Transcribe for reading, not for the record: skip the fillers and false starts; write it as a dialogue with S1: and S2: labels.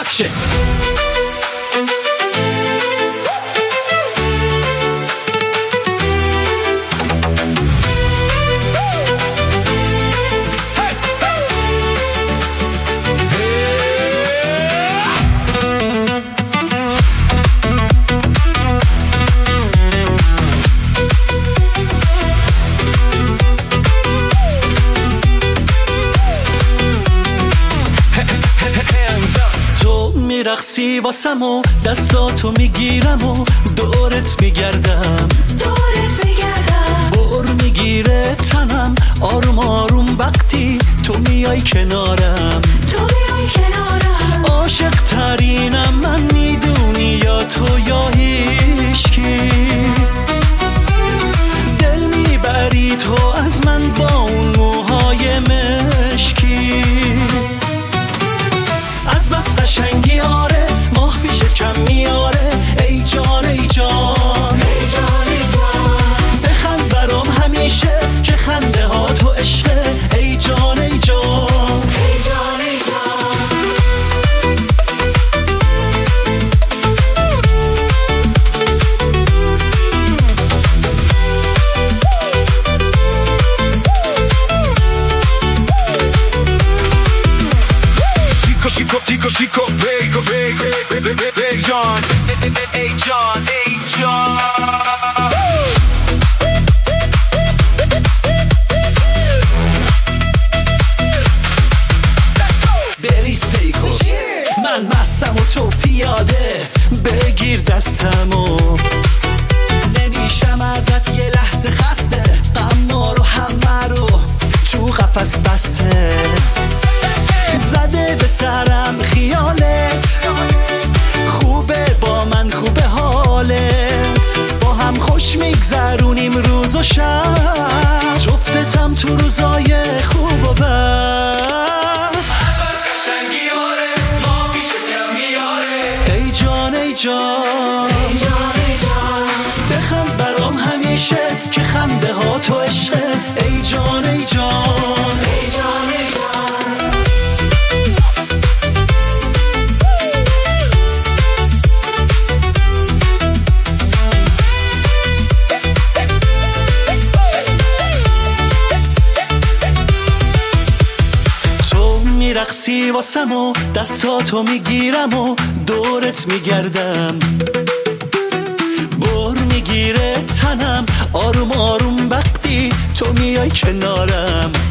S1: اکشن.
S2: میرقصی واسم و دستاتو میگیرم و دورت میگردم بر میگیره تنم آروم آروم وقتی تو میای کنارم عاشق ترینم من میدونی یا تو یا هیچکی دل میبری تو از من با اون موهای مشکی از بس قشنگی آره ماه پیش کم میاره ای جان ای جان بخند برام همیشه که خنده ها تو عشقه ای جان ای جان
S1: Chico, big John, hey John, hey John.
S2: بریز پیکو من مستم و تو پیاده بگیر دستمو نمیشم ازت یه لحظه خسته غما رو همه رو تو قفس بسته زده به سرم خیالت خوبه با من خوبه حالت با هم خوش میگذرونیم روز و شب جفتتم تو روزای خوب و بد ای جان ای جان بخند برام همیشه که خنده ها تو عشقه ای جان ای جان میرقصی واسم و دستاتو میگیرم و دورت میگردم بر میگیره تنم آروم آروم وقتی تو میای کنارم